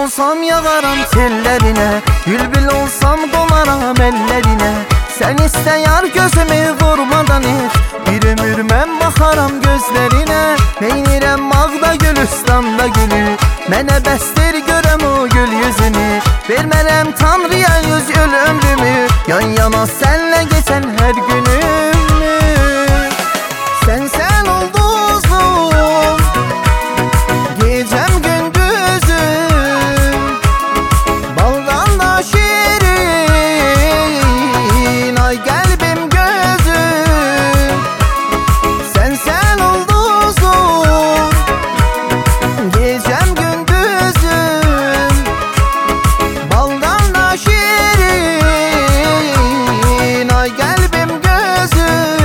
olsam yağaram tellerine, bülbül olsam donaram ellerine. Sen iste yar gözümü vurmadan hiç, bir ömür mən baxaram gözlerine. Neynirəm Ağda Gülüstanda gülü, mənə bəsdir görəm o gül yüzünü. Vermərəm Tanrıya yüz öl ömrümü, yan yana senle geçen her günümü. Sen ulduzum, gecem gündüzüm, baldan da şirin, ay kalbim gözüm. Sen ulduzum, gecem gündüzüm, baldan da şirin, ay kalbim gözüm.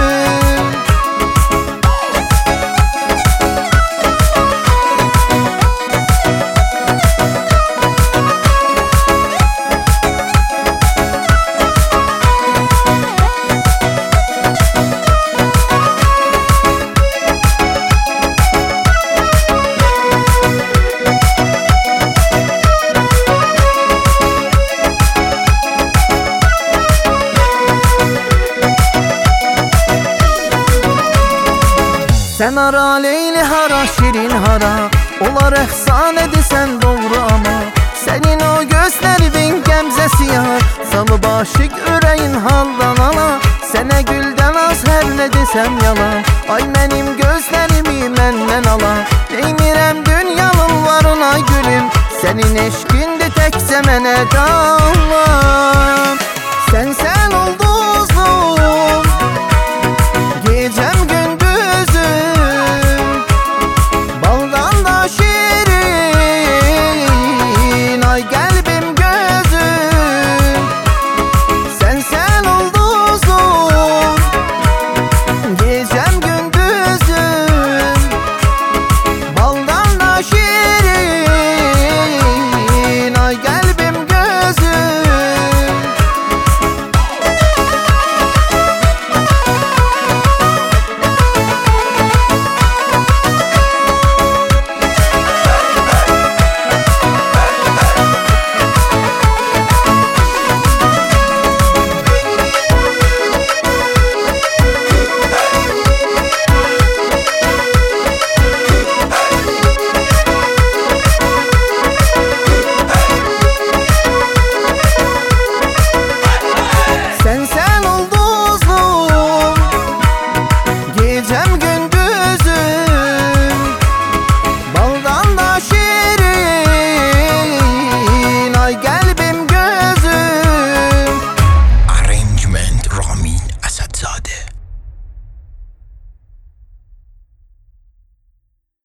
Sen ara Leyli hara şirin hara, olar efsane desen doğru ama. Senin o gözlerin gemzesi yar, salı başık üreyin haldan ala. Sene gülden az her ne desem yalan, ay benim gözlerimi menden ala. Deymirəm dünyanın varına gülüm, senin eşkindi tekse mene dalan.